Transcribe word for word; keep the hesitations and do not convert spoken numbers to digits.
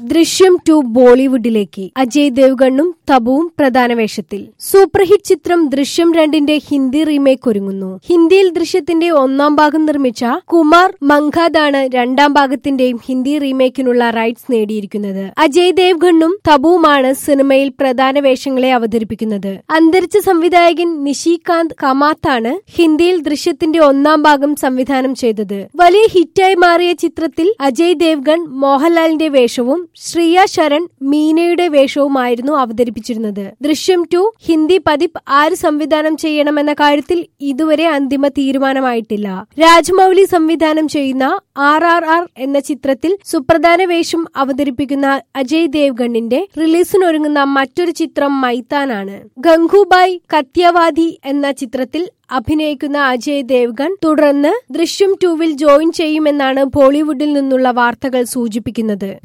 ദൃശ്യം ടു ബോളിവുഡിലേക്ക്. അജയ് ദേവ്ഗണ്ണും തബുവും പ്രധാന വേഷത്തിൽ. സൂപ്പർ ഹിറ്റ് ചിത്രം ദൃശ്യം രണ്ടിന്റെ ഹിന്ദി റീമേക്ക് ഒരുങ്ങുന്നു. ഹിന്ദിയിൽ ദൃശ്യത്തിന്റെ ഒന്നാം ഭാഗം നിർമ്മിച്ച കുമാർ മങ്കാദാണ് രണ്ടാം ഭാഗത്തിന്റെയും ഹിന്ദി റീമേക്കിനുള്ള റൈറ്റ്സ് നേടിയിരിക്കുന്നത്. അജയ് ദേവ്ഗണ്ണും തബുവുമാണ് സിനിമയിൽ പ്രധാന വേഷങ്ങളെ അവതരിപ്പിക്കുന്നത്. അന്തരിച്ച സംവിധായകൻ നിഷികാന്ത് കമാത്താണ് ഹിന്ദിയിൽ ദൃശ്യത്തിന്റെ ഒന്നാം ഭാഗം സംവിധാനം ചെയ്തത്. വലിയ ഹിറ്റായി മാറിയ ചിത്രത്തിൽ അജയ് ദേവ്ഗൺ മോഹൻലാലിന്റെ വേഷവും ശ്രിയ ശരൺ മീനയുടെ വേഷവുമായിരുന്നു അവതരിപ്പിച്ചിരുന്നത്. ദൃശ്യം ടു ഹിന്ദി പതിപ്പ് ആര് സംവിധാനം ചെയ്യണമെന്ന കാര്യത്തിൽ ഇതുവരെ അന്തിമ തീരുമാനമായിട്ടില്ല. രാജ്മൌലി സംവിധാനം ചെയ്യുന്ന ആർ ആർ ആർ എന്ന ചിത്രത്തിൽ സുപ്രധാന വേഷം അവതരിപ്പിക്കുന്ന അജയ് ദേവ്ഗണ്ണിന്റെ റിലീസിനൊരുങ്ങുന്ന മറ്റൊരു ചിത്രം മൈത്താനാണ്. ഗംഗൂബായ് കത്യാവാദി എന്ന ചിത്രത്തിൽ അഭിനയിക്കുന്ന അജയ് ദേവ്ഗൺ തുടർന്ന് ദൃശ്യം ടൂവിൽ ജോയിൻ ചെയ്യുമെന്നാണ് ബോളിവുഡിൽ നിന്നുള്ള വാർത്തകൾ സൂചിപ്പിക്കുന്നത്.